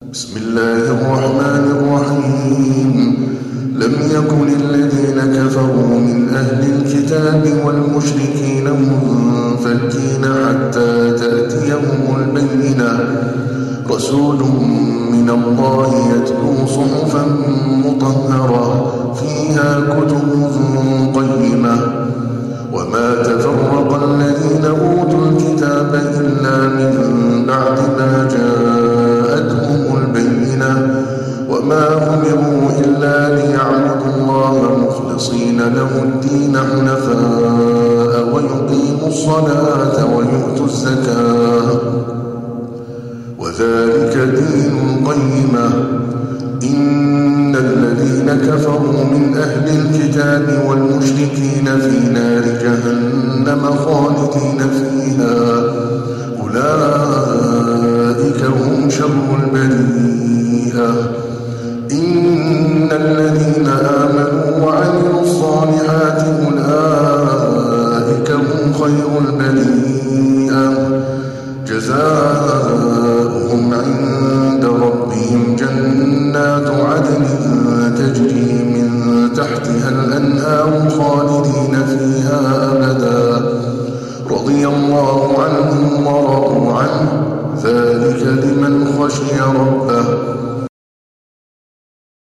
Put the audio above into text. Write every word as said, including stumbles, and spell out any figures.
بسم الله الرحمن الرحيم. لم يكن الذين كفروا من أهل الكتاب والمشركين منفكين حتى تأتيهم البينة، رسول من الله يتلو صحفا مطهرة فيها كتب قيمة. وما تفرق الذين أوتوا الكتاب إلا من بعد ما جاءتهم البينة، وما أمروا إلا ليعبدوا الله مخلصين له الدين حنفاء ويقيموا الصلاة ويؤتوا الزكاة، وذلك دين القيمة. إن الذين كفروا من أهل الكتاب والمشركين في نار جهنم خالدين فيها، أولئك هم شر البرية. إن الذين آمنوا وعملوا الصالحات أولئك هم خير البرية، جزاؤهم عند ربهم جنات عدن تجري من تحتها الأنهار خالدين فيها أبدا، رضي الله عنهم ورضوا عنه، ذلك لمن خشي ربه.